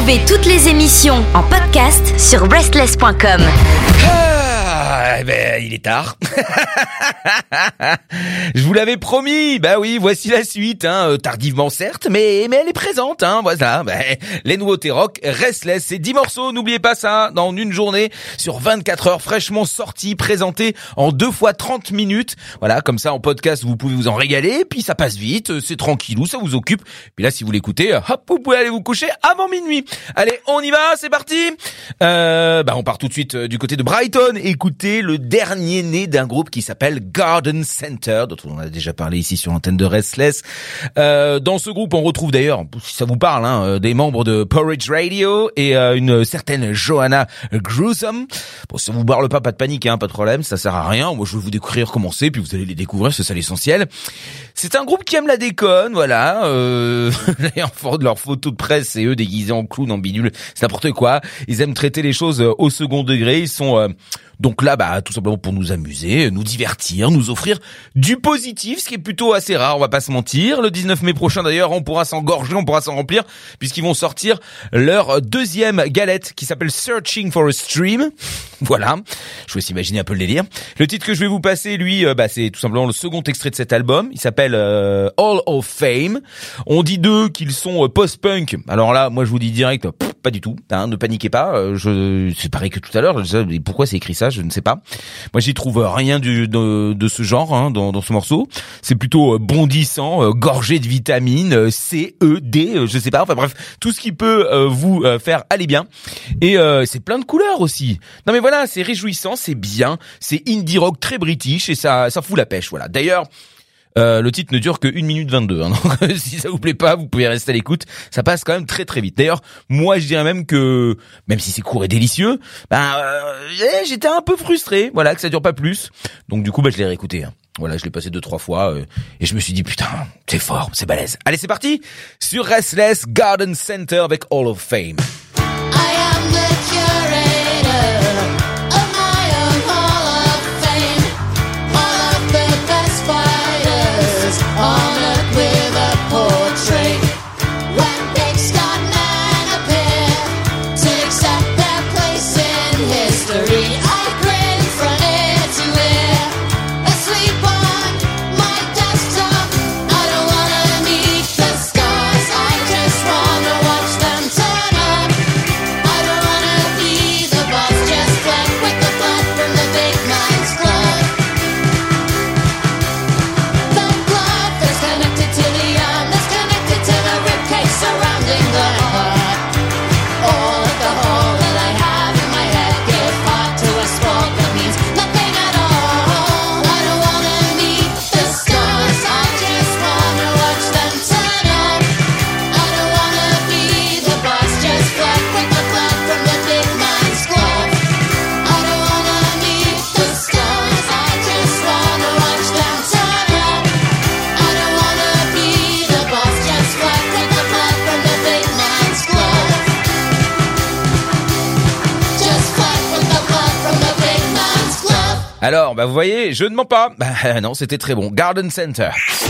Retrouvez toutes les émissions en podcast sur restless.com. Il est tard. Je vous l'avais promis. Bah oui, voici la suite. Tardivement certes, mais elle est présente. Voilà. Les nouveautés rock, Restless, c'est 10 morceaux. N'oubliez pas ça. Dans une journée, sur 24 heures, fraîchement sortis, présentés en 2 fois 30 minutes. Voilà, comme ça en podcast, vous pouvez vous en régaler. Puis ça passe vite, c'est tranquillou, ça vous occupe. Puis là, si vous l'écoutez, hop, vous pouvez aller vous coucher avant minuit. Allez, on y va, c'est parti. On part tout de suite du côté de Brighton. Écoutez le dernier né d'un groupe qui s'appelle Garden Center, dont on a déjà parlé ici sur l'antenne de Restless. Dans ce groupe, on retrouve d'ailleurs, si ça vous parle, des membres de Porridge Radio et une certaine Joanna Gruesome. Bon, si ça vous parle pas de panique, pas de problème, ça sert à rien. Moi, je vais vous découvrir comment c'est, puis vous allez les découvrir, c'est ça l'essentiel. C'est un groupe qui aime la déconne, voilà. D'ailleurs, leurs photos de presse, c'est eux déguisés en clown, en bidule, c'est n'importe quoi. Ils aiment traiter les choses au second degré. Ils sont donc là, tout simplement pour nous amuser, nous divertir, nous offrir du positif, ce qui est plutôt assez rare, on va pas se mentir. Le 19 mai prochain d'ailleurs, on pourra s'engorger, on pourra s'en remplir, puisqu'ils vont sortir leur deuxième galette qui s'appelle Searching for a Stream. Voilà, je vous laisse imaginer un peu le délire. Le titre que je vais vous passer, lui, c'est tout simplement le second extrait de cet album. Il s'appelle Hall of Fame. On dit d'eux qu'ils sont post-punk. Alors là, moi je vous dis direct, pas du tout. Ne paniquez pas. C'est pareil que tout à l'heure. Pourquoi c'est écrit ça, je ne sais pas. Moi, j'y trouve rien de ce genre dans ce morceau. C'est plutôt bondissant, gorgé de vitamines, C, E, D, je sais pas. Enfin bref, tout ce qui peut vous faire aller bien. Et c'est plein de couleurs aussi. Non mais voilà, c'est réjouissant, c'est bien, c'est indie rock très british et ça fout la pêche. Voilà. D'ailleurs. Le titre ne dure que 1 minute 22, donc si ça vous plaît pas, vous pouvez rester à l'écoute, ça passe quand même très très vite. D'ailleurs, moi je dirais même que, même si c'est court et délicieux, j'étais un peu frustré, voilà, que ça dure pas plus, donc du coup je l'ai réécouté. Voilà, je l'ai passé 2-3 fois et je me suis dit putain, c'est fort, c'est balèze. Allez, c'est parti sur Restless, Garden Center avec Hall of Fame. Honored with a portrait. When big star men appear to accept their place in history, I grin from ear to ear. Asleep on my desktop, I don't wanna meet the stars, I just wanna watch them turn up. I don't wanna be the boss, just wet with the blood from the big man's glove. Connected to the arm that's connected to the ribcage surrounding the heart. All of the hole that I have in my head give heart to a sport that means nothing at all. I don't wanna meet the stars, I just wanna watch them turn up. I don't wanna be the boss, just flirt with the blood from the big man's glove. I don't wanna meet the stars, I just wanna watch them turn up. I don't wanna be the boss, just flirt with the blood from the big man's glove. Just flirt with the blood from the big man's glove. Alors, vous voyez, je ne mens pas. Non, c'était très bon. Garden Center.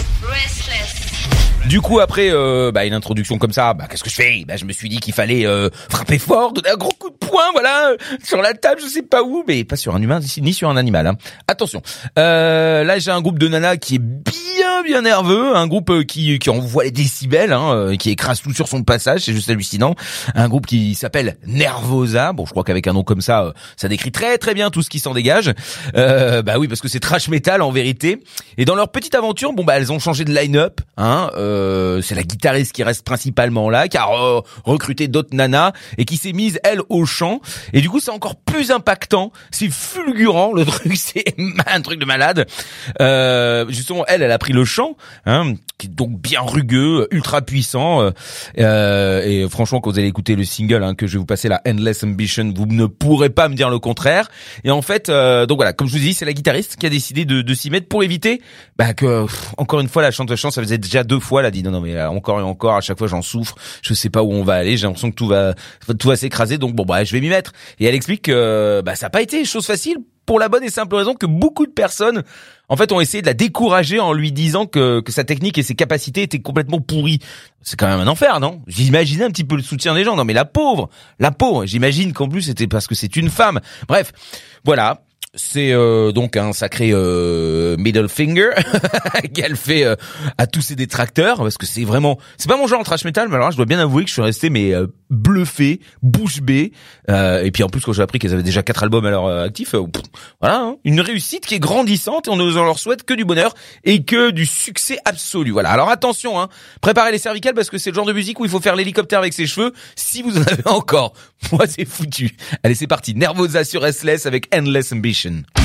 Du coup, après une introduction comme ça, qu'est-ce que je fais ? Je me suis dit qu'il fallait frapper fort, donner un gros coup de poing, voilà, sur la table, je sais pas où, mais pas sur un humain ni sur un animal. Attention. Là, j'ai un groupe de nanas qui est bien nerveux, un groupe qui envoie les décibels, qui écrase tout sur son passage, c'est juste hallucinant. Un groupe qui s'appelle Nervosa. Bon, je crois qu'avec un nom comme ça, ça décrit très très bien tout ce qui s'en dégage. Oui, parce que c'est trash metal en vérité. Et dans leur petite aventure, elles ont changé de line-up, c'est la guitariste qui reste principalement là, qui a recruté d'autres nanas et qui s'est mise elle au chant. Et du coup, c'est encore plus impactant, c'est fulgurant le truc, c'est un truc de malade. Justement, elle a pris le chant, qui est donc bien rugueux, ultra puissant. Et franchement, quand vous allez écouter le single que je vais vous passer, la Endless Ambition, vous ne pourrez pas me dire le contraire. Et en fait, donc voilà, comme je vous dis, c'est la guitariste qui a décidé de s'y mettre pour éviter que encore une fois la chante, ça faisait déjà 2 fois, elle a dit non mais encore et encore, à chaque fois j'en souffre, je sais pas où on va aller, j'ai l'impression que tout va s'écraser, donc je vais m'y mettre. Et elle explique que ça a pas été chose facile pour la bonne et simple raison que beaucoup de personnes, en fait, ont essayé de la décourager en lui disant que sa technique et ses capacités étaient complètement pourries. C'est quand même un enfer, non? J'imaginais un petit peu le soutien des gens. Non mais la pauvre. J'imagine qu'en plus c'était parce que c'est une femme. Bref, voilà. C'est donc un sacré middle finger qu'elle fait à tous ses détracteurs, parce que c'est pas mon genre en thrash metal, mais alors là, je dois bien avouer que je suis resté bluffé, bouche bée, et puis en plus quand j'ai appris qu'elles avaient déjà 4 albums à leur actif, voilà, hein, une réussite qui est grandissante, et on leur souhaite que du bonheur et que du succès absolu. Voilà. Alors attention, hein, préparez les cervicales parce que c'est le genre de musique où il faut faire l'hélicoptère avec ses cheveux si vous en avez encore. Moi c'est foutu. Allez, c'est parti. Nervosa sur Restless avec Endless Ambition.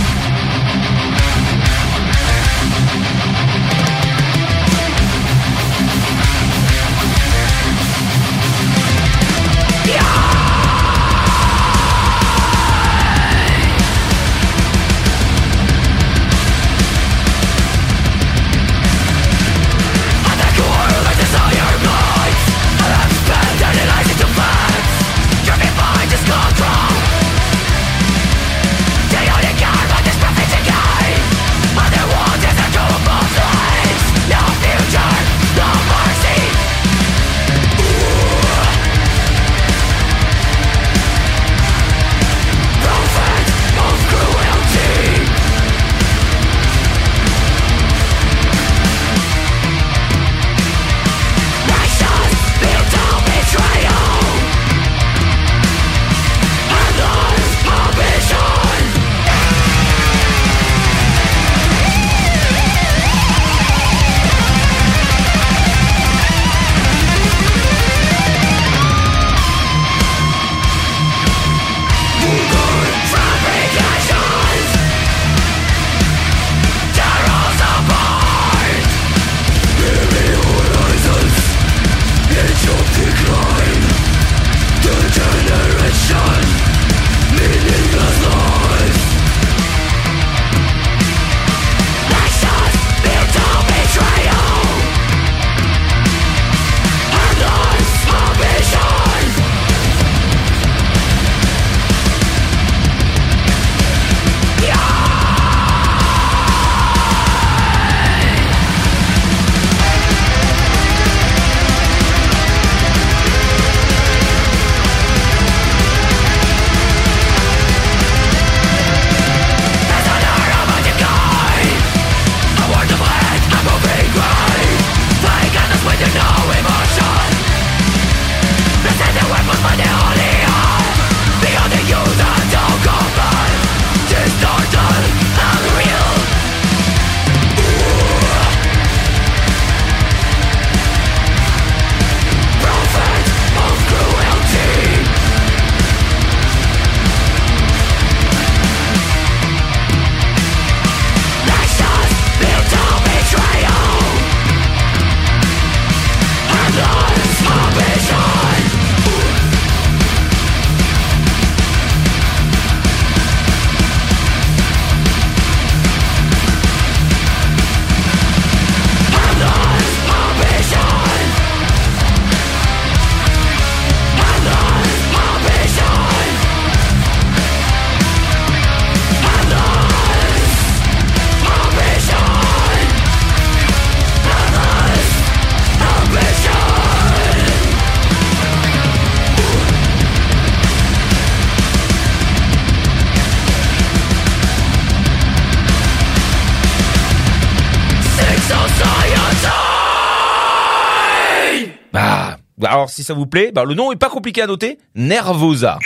Alors si ça vous plaît, le nom est pas compliqué à noter, Nervosa.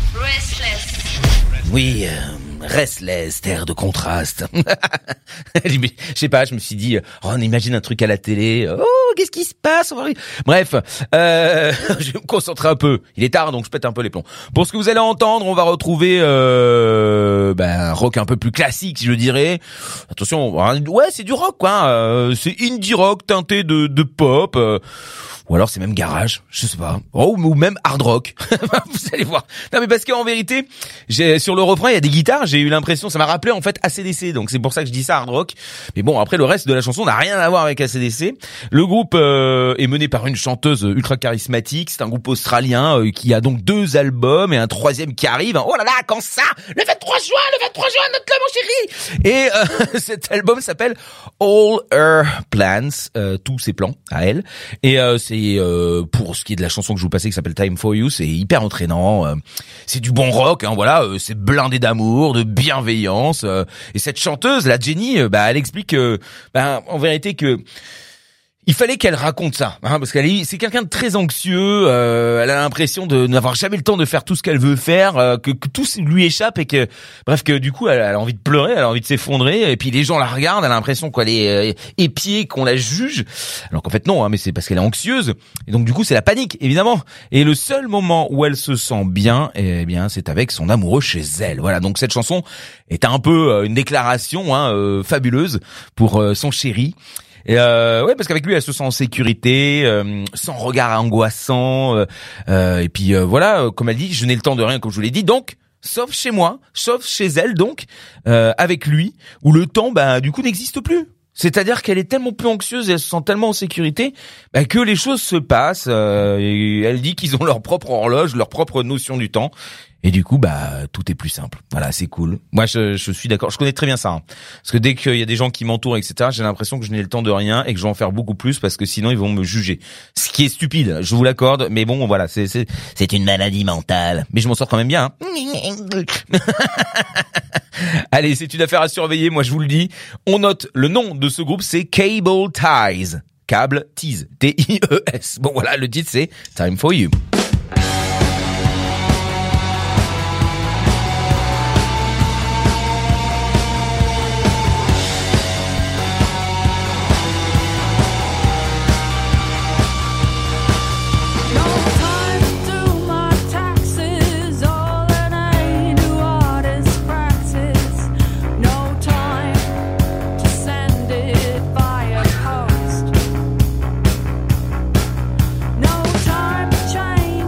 Restless. Oui, Restless, terre de contraste. Je sais pas, je me suis dit, on imagine un truc à la télé, qu'est-ce qui se passe? Bref, je vais me concentrer un peu. Il est tard, donc je pète un peu les plombs. Pour ce que vous allez entendre, on va retrouver un rock un peu plus classique, si je dirais. Attention, ouais, c'est du rock, quoi. C'est indie rock teinté de pop. Ou alors c'est même garage, je sais pas. Ou même hard rock. Vous allez voir. Non mais parce qu'en vérité, sur le refrain, il y a des guitares, j'ai eu l'impression, ça m'a rappelé en fait AC/DC, donc c'est pour ça que je dis ça hard rock. Mais bon, après le reste de la chanson n'a rien à voir avec AC/DC. Le groupe est mené par une chanteuse ultra charismatique. C'est un groupe australien qui a donc 2 albums et un 3e qui arrive. Oh là là, quand ça? Le 23 juin, note-le mon chéri. Et cet album s'appelle All Her Plans, tous ses plans à elle. Et c'est pour ce qui est de la chanson que je vous passais qui s'appelle Time for You, c'est hyper entraînant. C'est du bon rock, hein, voilà. C'est blindé d'amour, de bienveillance. Et cette chanteuse, la Jenny, elle explique en vérité que il fallait qu'elle raconte ça, hein, parce c'est quelqu'un de très anxieux. Elle a l'impression de n'avoir jamais le temps de faire tout ce qu'elle veut faire, que tout lui échappe et que, bref, que du coup, elle a envie de pleurer, elle a envie de s'effondrer. Et puis les gens la regardent, elle a l'impression qu'elle est épiée, qu'on la juge, alors qu'en fait non, hein, mais c'est parce qu'elle est anxieuse. Et donc du coup, c'est la panique, évidemment. Et le seul moment où elle se sent bien, eh bien, c'est avec son amoureux chez elle. Voilà. Donc cette chanson est un peu une déclaration, fabuleuse pour son chéri. Et ouais, parce qu'avec lui elle se sent en sécurité, sans regard angoissant, et puis voilà, comme elle dit, je n'ai le temps de rien, comme je vous l'ai dit, donc sauf chez moi, sauf chez elle, donc avec lui, où le temps du coup n'existe plus. C'est-à-dire qu'elle est tellement plus anxieuse et elle se sent tellement en sécurité que les choses se passent, et elle dit qu'ils ont leur propre horloge, leur propre notion du temps. Et du coup, tout est plus simple. Voilà, c'est cool. Moi, je suis d'accord. Je connais très bien ça. Hein. Parce que dès qu'il y a des gens qui m'entourent, etc., j'ai l'impression que je n'ai le temps de rien et que je vais en faire beaucoup plus parce que sinon ils vont me juger. Ce qui est stupide, je vous l'accorde. Mais bon, voilà, c'est une maladie mentale. Mais je m'en sors quand même bien. Hein. Allez, c'est une affaire à surveiller. Moi, je vous le dis. On note le nom de ce groupe, c'est Cable Ties. Cable Tease. T-I-E-S. Bon, voilà, le titre, c'est Time for You. No time to change.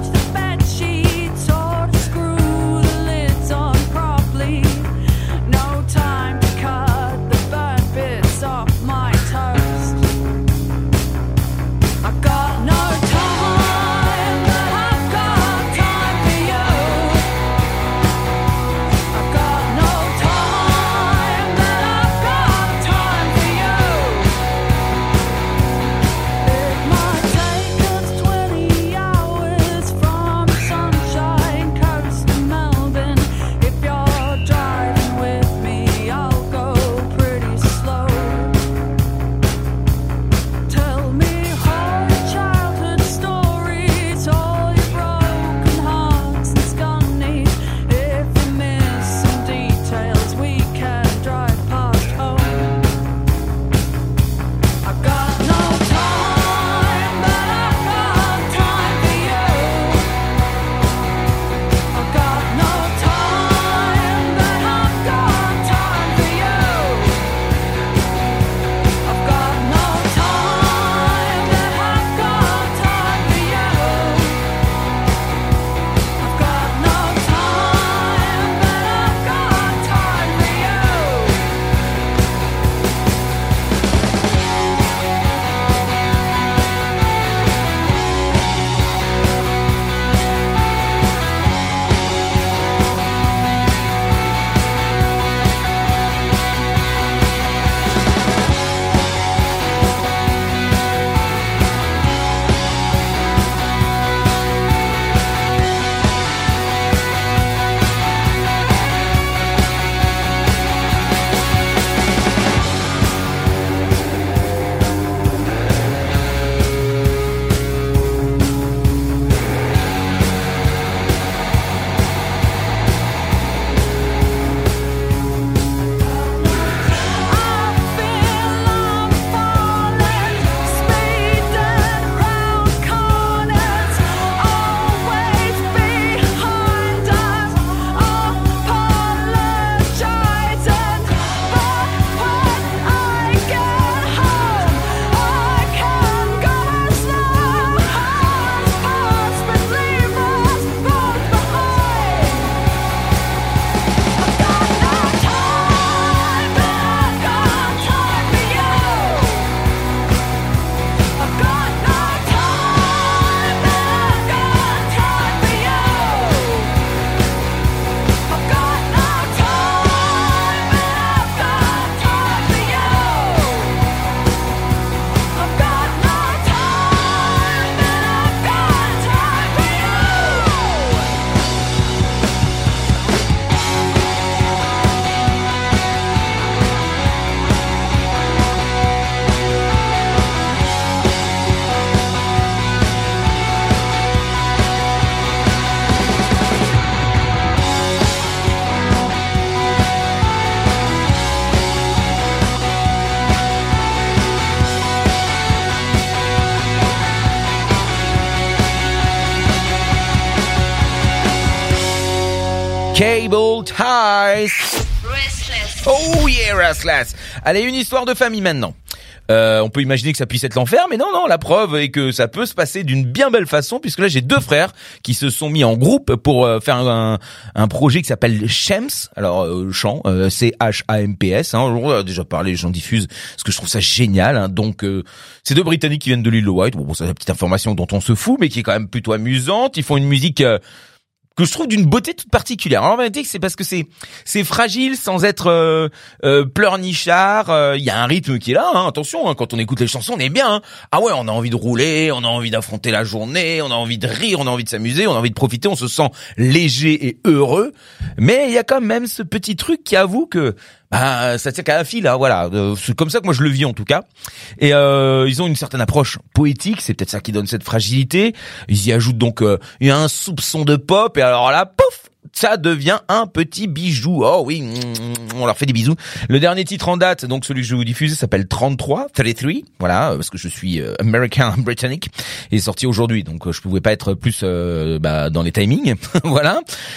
Cable Ties. Restless. Oh yeah, Restless. Allez, une histoire de famille maintenant. On peut imaginer que ça puisse être l'enfer, mais non, la preuve est que ça peut se passer d'une bien belle façon, puisque là j'ai deux frères qui se sont mis en groupe pour faire un projet qui s'appelle Champs. Alors chant, C-H-A-M-P-S. On a déjà parlé, j'en diffuse parce que je trouve ça génial. Hein. Donc c'est deux Britanniques qui viennent de l'île de White. Bon, c'est la petite information dont on se fout, mais qui est quand même plutôt amusante. Ils font une musique que je trouve d'une beauté toute particulière. Alors, en vérité, c'est parce que c'est fragile sans être pleurnichard. Il y a un rythme qui est là. Hein. Attention, hein, quand on écoute les chansons, on est bien. Hein. Ah ouais, on a envie de rouler, on a envie d'affronter la journée, on a envie de rire, on a envie de s'amuser, on a envie de profiter. On se sent léger et heureux. Mais il y a quand même ce petit truc qui avoue que ça tient qu'à la file, hein, voilà. C'est comme ça que moi je le vis en tout cas. Et ils ont une certaine approche poétique, c'est peut-être ça qui donne cette fragilité. Ils y ajoutent donc il y a un soupçon de pop et alors là, pouf, ça devient un petit bijou. Oh oui, on leur fait des bisous. Le dernier titre en date, donc celui que je vais vous diffuser, s'appelle 33, voilà, parce que je suis American britannique, et est sorti aujourd'hui, donc je pouvais pas être plus dans les timings, voilà.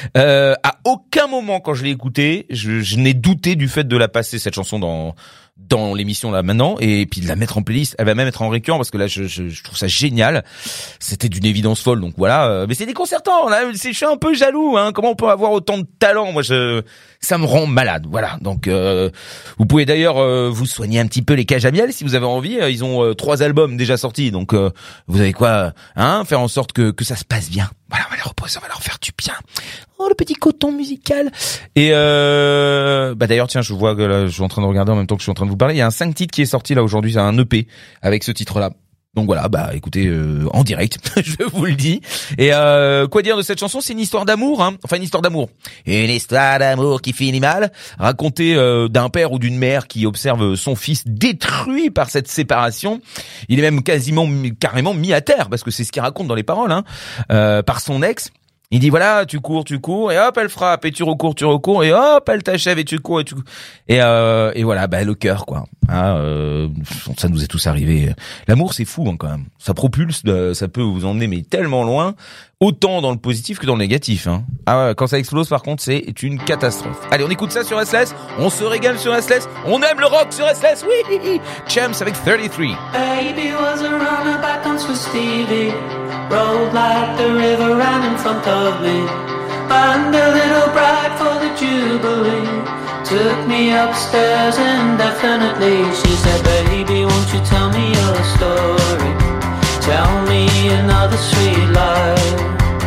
À aucun moment quand je l'ai écouté, je n'ai douté du fait de la passer cette chanson dans l'émission là maintenant, et puis de la mettre en playlist. Elle va même être en récurrent parce que là je trouve ça génial. C'était d'une évidence folle, donc voilà. Mais c'est déconcertant là. Je suis un peu jaloux. Hein. Comment on peut avoir autant de talent? Moi, ça me rend malade. Voilà. Donc vous pouvez d'ailleurs vous soigner un petit peu les cages à miel si vous avez envie. Ils ont 3 albums déjà sortis, donc vous avez quoi, hein, faire en sorte que ça se passe bien. Voilà, on va les reposer, on va leur faire du bien. Oh, le petit coton musical. Et d'ailleurs, tiens, je vois que là, je suis en train de regarder en même temps que je suis en train de vous parler. Il y a un 5 titres qui est sorti là aujourd'hui, c'est un EP avec ce titre-là. Donc voilà, écoutez, en direct, je vous le dis. Et quoi dire de cette chanson? C'est une histoire d'amour, hein. Enfin, une histoire d'amour. Une histoire d'amour qui finit mal, racontée d'un père ou d'une mère qui observe son fils détruit par cette séparation. Il est même carrément mis à terre, parce que c'est ce qu'il raconte dans les paroles, hein, par son ex. Il dit voilà, tu cours, et hop, elle frappe, et tu recours, et hop, elle t'achève, et tu cours, et voilà, le cœur, quoi. Hein, ça nous est tous arrivé. L'amour, c'est fou, hein, quand même. Ça propulse, ça peut vous emmener mais tellement loin, autant dans le positif que dans le négatif. Hein. Ah ouais, quand ça explose, par contre, c'est une catastrophe. Allez, on écoute ça sur SLS, on se régale sur SLS, on aime le rock sur SLS, oui. Champs avec 33. Baby was a runabout dance with Stevie. Rolled like the river ran in front of me. And a little bride for the Jubilee took me upstairs indefinitely. She said, baby, won't you tell me your story? Tell me another sweet lie.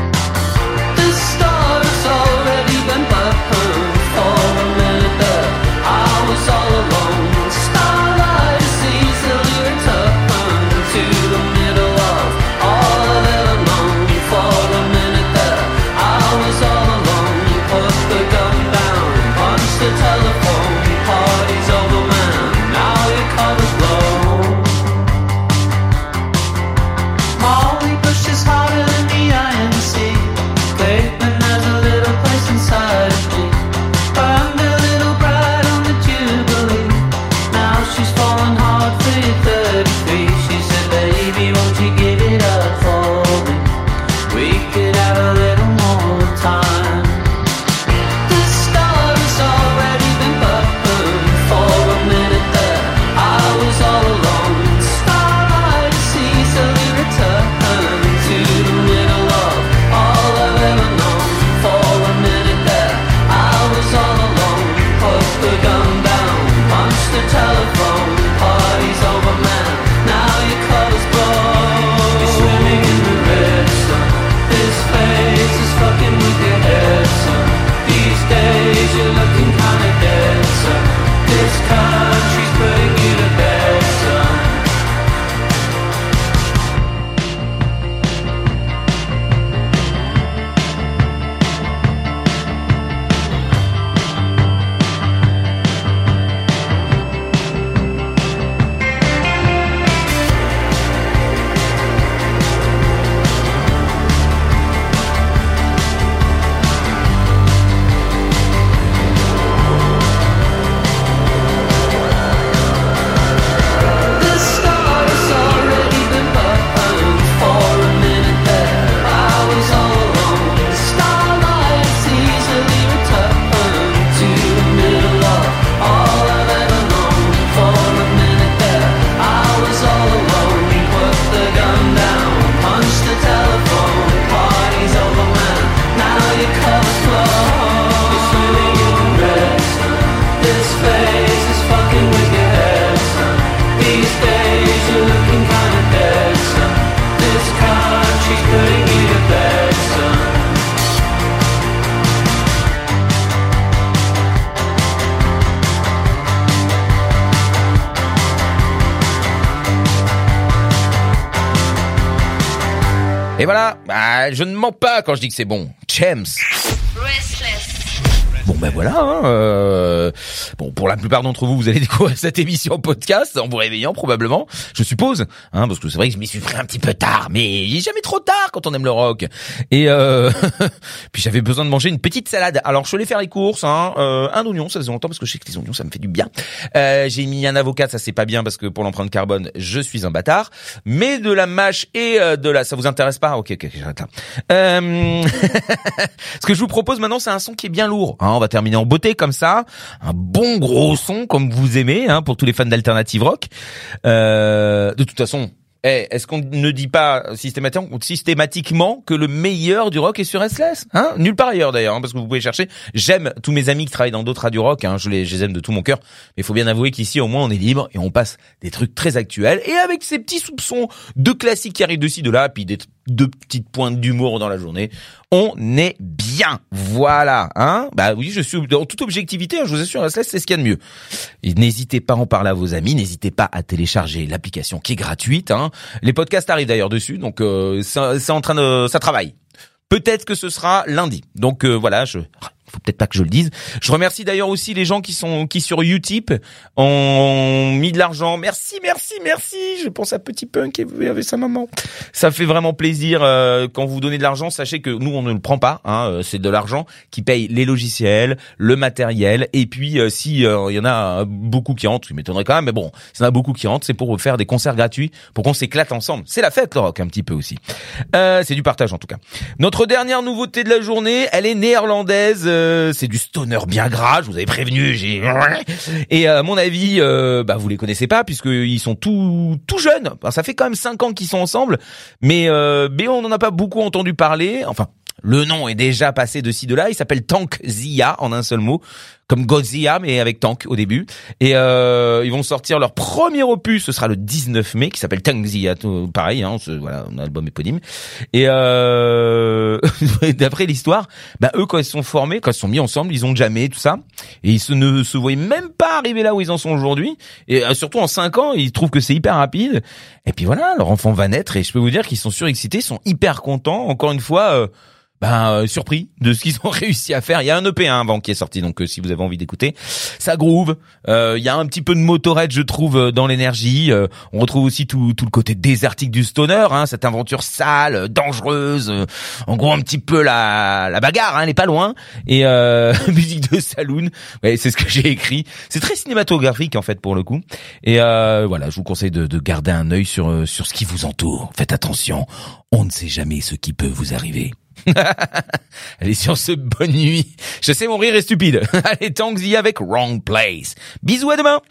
The story's already been burned. For a minute there, I was all alone. Starlight is easily returned to the middle of all I've ever known. For a minute there, I was all alone. You put the gun down, punched the telephone. Party's over, man, now your cover's blown. Molly pushes harder than the iron Et voilà, je ne mens pas quand je dis que c'est bon. James. Bon ben voilà, bon pour la plupart d'entre vous, vous allez découvrir cette émission en podcast en vous réveillant probablement, je suppose, parce que c'est vrai que je m'y suis pris un petit peu tard, mais il est jamais trop tard quand on aime le rock. Et puis j'avais besoin de manger une petite salade. Alors je suis allé faire les courses, un oignon, ça faisait longtemps parce que je sais que les oignons ça me fait du bien. J'ai mis un avocat, ça c'est pas bien parce que pour l'empreinte carbone, je suis un bâtard. Mais de la mâche et de la, ça vous intéresse pas ? Ok, j'arrête là. Ce que je vous propose maintenant, c'est un son qui est bien lourd. On va terminer en beauté comme ça, un bon gros son comme vous aimez, pour tous les fans d'alternative rock. De toute façon, est-ce qu'on ne dit pas systématiquement que le meilleur du rock est sur Restless, Nulle part ailleurs d'ailleurs, parce que vous pouvez chercher. J'aime tous mes amis qui travaillent dans d'autres radios rock, je les aime de tout mon cœur. Mais il faut bien avouer qu'ici au moins on est libre et on passe des trucs très actuels et avec ces petits soupçons de classiques qui arrivent de ci de là, puis deux petites pointes d'humour dans la journée, on est bien. Voilà, Bah oui, je suis en toute objectivité, je vous assure, Restless, c'est ce qu'il y a de mieux. Et n'hésitez pas à en parler à vos amis, n'hésitez pas à télécharger l'application qui est gratuite, Les podcasts arrivent d'ailleurs dessus, donc c'est en train de, ça travaille. Peut-être que ce sera lundi. Donc voilà, faut peut-être pas que je le dise. Je remercie d'ailleurs aussi les gens qui sur Utip ont mis de l'argent. Merci. Je pense à Petit Punk et avec sa maman. Ça fait vraiment plaisir quand vous donnez de l'argent. Sachez que nous on ne le prend pas. C'est de l'argent qui paye les logiciels, le matériel. Et puis si y en a beaucoup qui rentrent, il m'étonnerait quand même. Mais bon, s'il y en a beaucoup qui rentrent, c'est pour faire des concerts gratuits, pour qu'on s'éclate ensemble. C'est la fête le rock un petit peu aussi. C'est du partage en tout cas. Notre dernière nouveauté de la journée, elle est néerlandaise. C'est du stoner bien gras, je vous avais prévenu, et à mon avis, vous les connaissez pas puisqu'ils sont tout jeunes. Enfin, ça fait quand même 5 ans qu'ils sont ensemble, mais on n'en a pas beaucoup entendu parler. Enfin, le nom est déjà passé de ci de là. Il s'appelle Tank Zia en un seul mot, comme Godzilla mais avec Tank au début. Et ils vont sortir leur premier opus, ce sera le 19 mai, qui s'appelle Tank Zia, pareil, voilà, un album éponyme. Et d'après l'histoire, eux quand ils se sont formés, quand ils se sont mis ensemble, ils ont jamais tout ça, et ils ne se voyaient même pas arriver là où ils en sont aujourd'hui. Et surtout en 5 ans, ils trouvent que c'est hyper rapide. Et puis voilà, leur enfant va naître et je peux vous dire qu'ils sont surexcités, ils sont hyper contents. Encore une fois. Surpris de ce qu'ils ont réussi à faire. Il y a un EP avant qui est sorti, donc si vous avez envie d'écouter, ça groove. Il y a un petit peu de Motorhead, je trouve, dans l'énergie. On retrouve aussi tout le côté désertique du stoner, cette aventure sale, dangereuse. En gros, un petit peu la bagarre, elle est pas loin. Et musique de saloon. Ouais, c'est ce que j'ai écrit. C'est très cinématographique en fait pour le coup. Et voilà, je vous conseille de garder un œil sur ce qui vous entoure. Faites attention, on ne sait jamais ce qui peut vous arriver. Allez, sur ce, bonne nuit. Je sais, mon rire est stupide. Allez, Tank Zia avec Wrong Place. Bisous, à demain.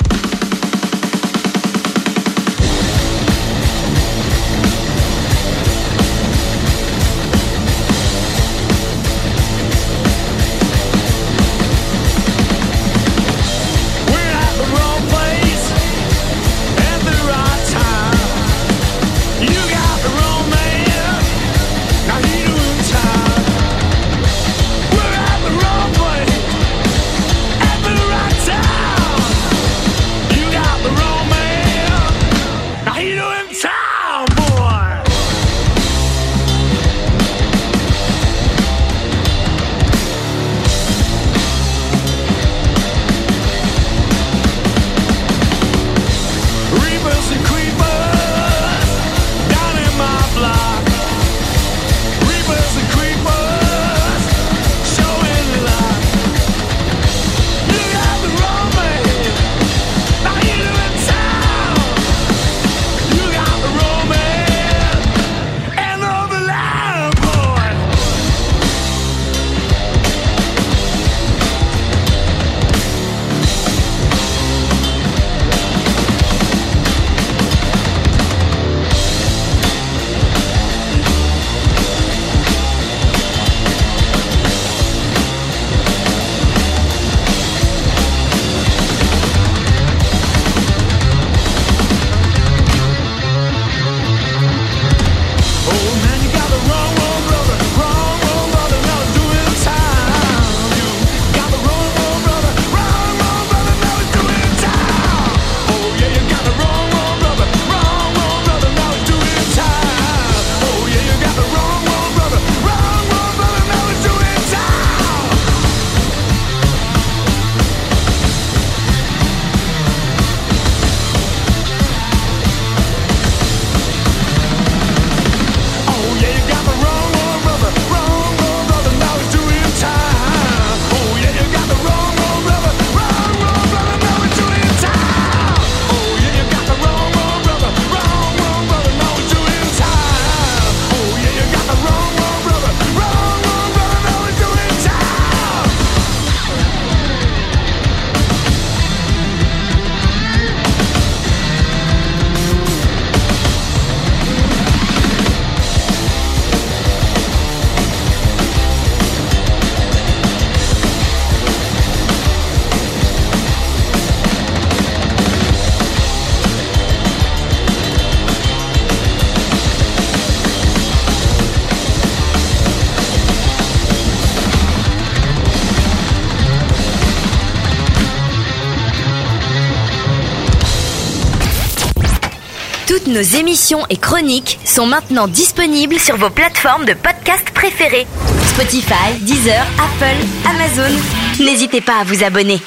Toutes nos émissions et chroniques sont maintenant disponibles sur vos plateformes de podcast préférées. Spotify, Deezer, Apple, Amazon. N'hésitez pas à vous abonner.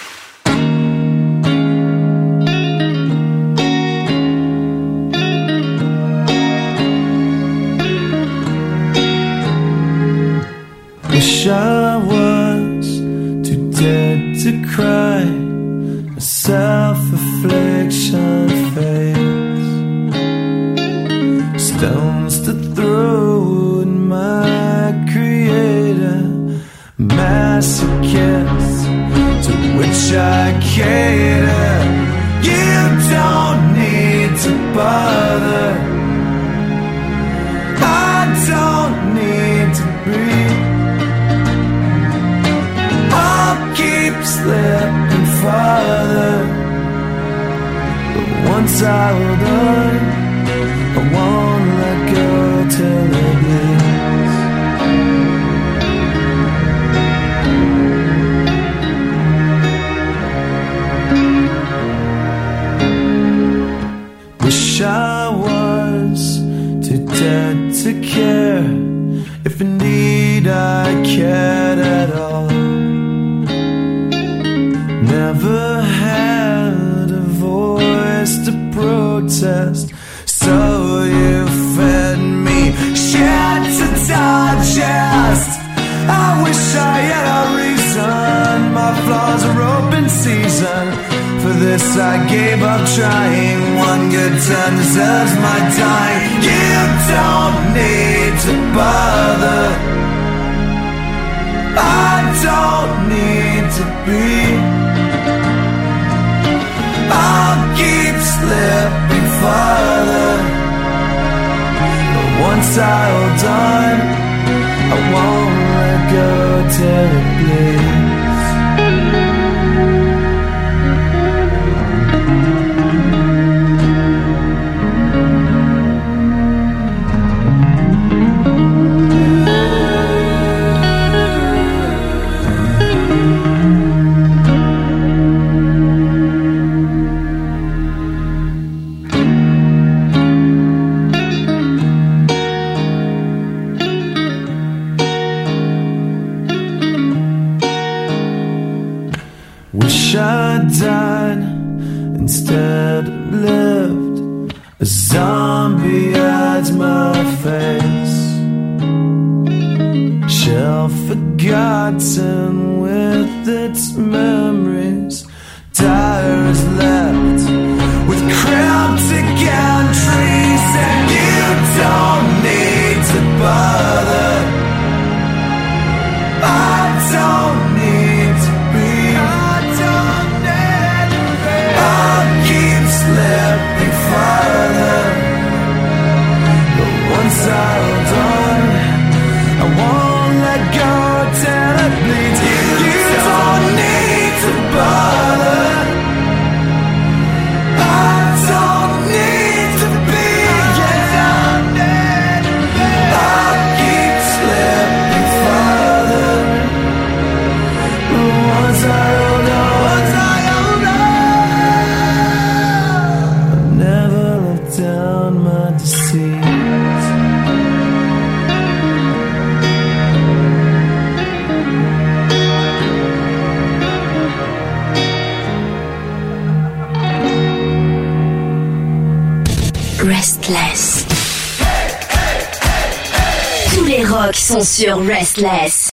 Wish I was too dead to cry, a self-affliction face, stones to throw at my creator, masochist to which I cater. You don't need to bother, I don't need to breathe. Keep slipping farther, but once I hold on, I won't let go till it bleeds. Wish I was too dead to care, if indeed I cared at all. Never had a voice to protest, so you fed me shit to digest. I wish I had a reason, my flaws are open season. For this I gave up trying, one good turn deserves my time. You don't need to bother, I don't need to be. I'll keep slipping farther, but once I hold on, I won't let go till it bleeds. Wish I died instead of lived, a zombie hides my face, shell forgotten with its memories, dire is left with cryptic entries. And you don't need to bother, I don't need to be. Slipping farther, but once I hold on, I won't let go till it bleeds. You don't need to bother, I don't need to be. I'll keep slipping farther, but once I hold on, down my deceit. Restless. Tous les rocks sont sur Restless.